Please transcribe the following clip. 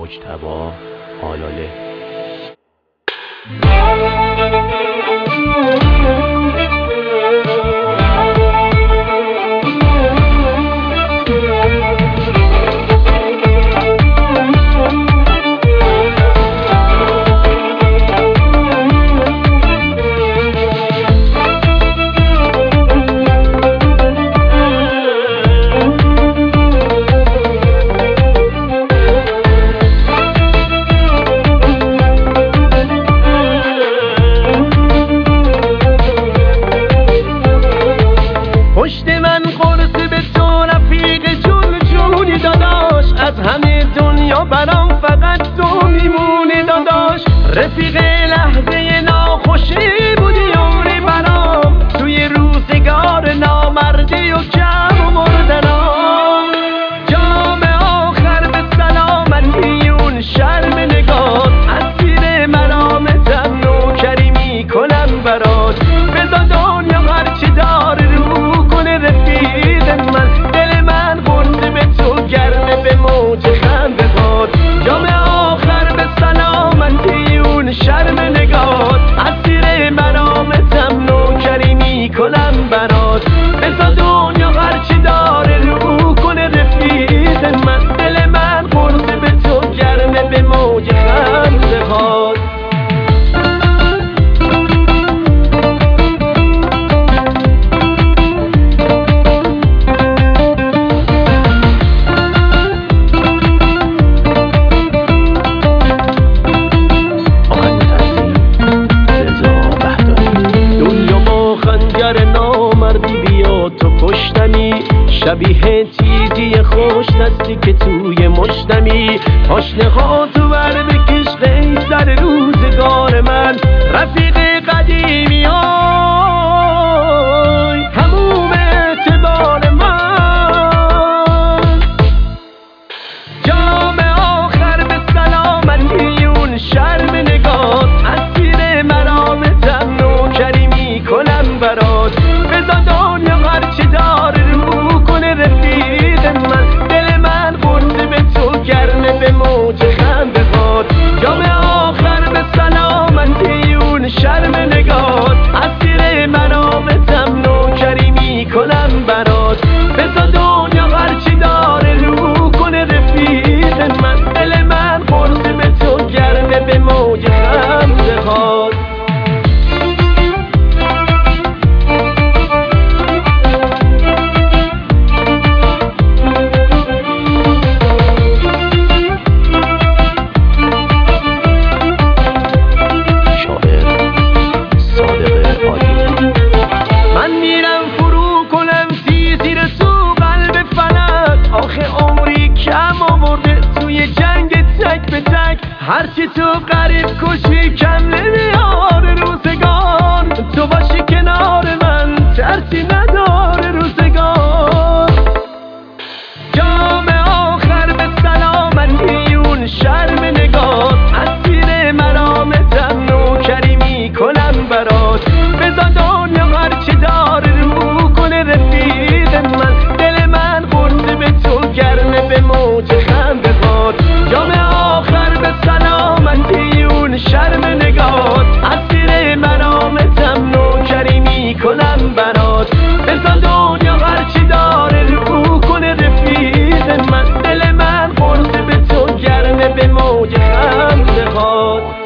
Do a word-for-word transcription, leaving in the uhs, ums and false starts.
مجتبی آلاله. پشت من قرص به تو رفیق جون جونی داداش، از همه دنیا برام فقط تو میمونی داداش. رفیق لحظه ناخوشی بودی عمری برام، توی روزگار نامردی و کم و مردنام. جام آخر به سلامتی اون شرم نگات، اسیر مرامتم نوکری میکنم برات. بذار دنیا هرچی داره رو رفیق من، دل من برده به تو گرمه به موج خنده باد. جام آخر به سلامتی اون شرم نگات، اسیر مرامتم نوکری میکنم برات. بذار دنیا هرچی داره رو کنه رفیق من، دل من برده به تو گرمه به موج خنده باد. شبیه چیزی خوش دستی که توی مشتمی، پاشنه ها تو بر بکش قیصر روزگار من. رفیق قدیمی های تموم اعتبار من، جام آخر به سلامتی اون شرم نگات، اسیر مرامتم نوکری میکنم برات. بذار دنیا هرچی داره رفیق من، دل من برده به تو گرمه به موج خنده باد. جام آخر به سلامتی اون شرم نگات، اسیر مرامتم نوکری میکنم برات. بذار دنیا هرچی داره رو کنه رفیق من، دل من برده به تو گرمه به موج خنده باد. هرچی تو قریب کشی کم نمیاره روزگار، تو باشی کنار من ترسی نداره روزگار. جام آخر به سلامتی اون شرم نگات، اسیر مرامتم نوکری میکنم برات. بذار دنیا هرچی داره رو کنه رفیق من، دل من برده به تو گرمه به موج خنده باد. جام آخر به سلامتی اون شرم نگات، اسیر مرامتم نوکری میکنم برات. بذار دنیا هرچی داره رو کنه رفیق من، دل من برده به تو گرمه به موج خنده باد.